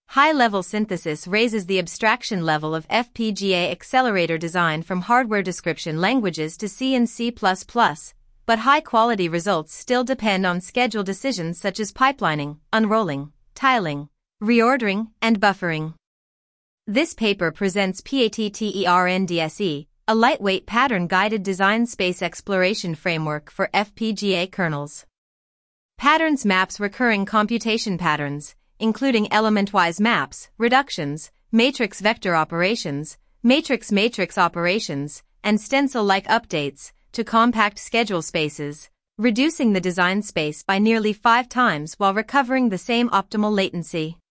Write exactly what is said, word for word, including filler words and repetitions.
High-level synthesis raises the abstraction level of F P G A accelerator design from hardware description languages to C and C plus plus, but high-quality results still depend on schedule decisions such as pipelining, unrolling, tiling, reordering, and buffering. This paper presents PATTERNDSE, a lightweight pattern-guided design space exploration framework for F P G A kernels. Patterns maps recurring computation patterns, including element-wise maps, reductions, matrix vector operations, matrix-matrix operations, and stencil-like updates, to compact schedule spaces, reducing the design space by nearly five times while recovering the same optimal latency.